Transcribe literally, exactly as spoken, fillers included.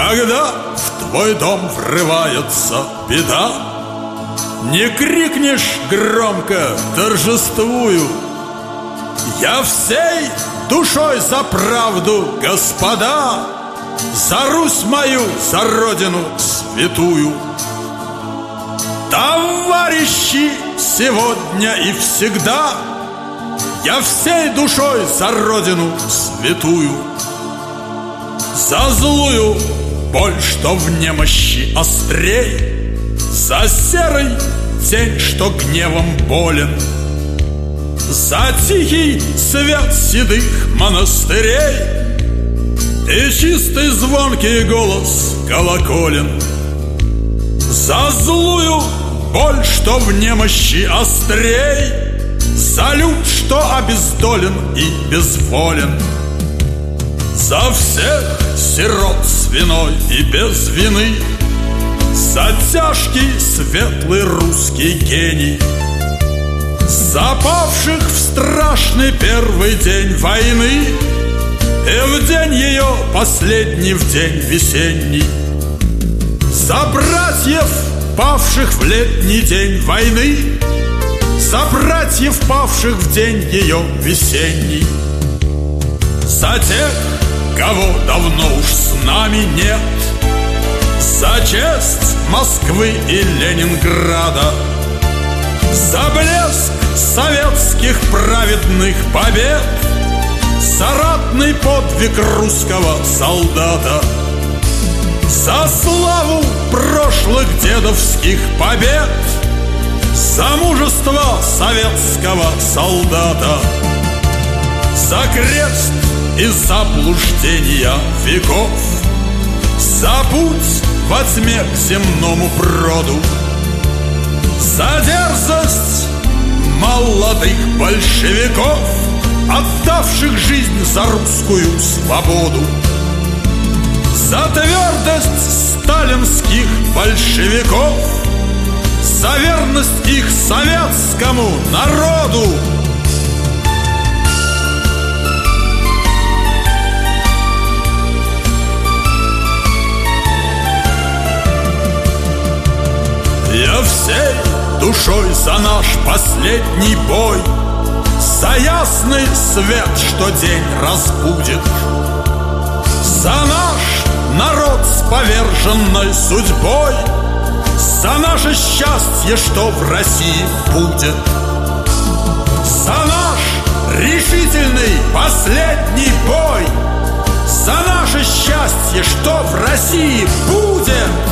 Когда в твой дом врывается беда, не крикнешь громко торжествую: я всей душой за правду, господа, за Русь мою, за Родину святую. Товарищи, сегодня и всегда я всей душой за Родину святую, за злую боль, что в немощи острей, за серый день, что гневом болен, за тихий свет седых монастырей и чистый звонкий голос колоколен, за злую боль, что в немощи острей, за люд, что обездолен и безволен, за всех сирот с виной и без вины, за тяжкий светлый русский гений, за павших в страшный первый день войны и в день ее последний, в день весенний, за братьев, павших в летний день войны, за братьев, павших в день ее весенний, за тех, кого давно уж с нами нет, за честь Москвы и Ленинграда, за блеск советских праведных побед, за ратный подвиг русского солдата, за славу прошлых дедовских побед, за мужество советского солдата, за крест и заблуждения веков, за путь во тьме к земному броду, за дерзость молодых большевиков, отдавших жизнь за русскую свободу, за твердость сталинских большевиков, за верность их советскому народу. Я всей душой за наш последний бой, за ясный свет, что день разбудит, за наш народ с поверженной судьбой, за наше счастье, что в России будет, за наш решительный последний бой, за наше счастье, что в России будет.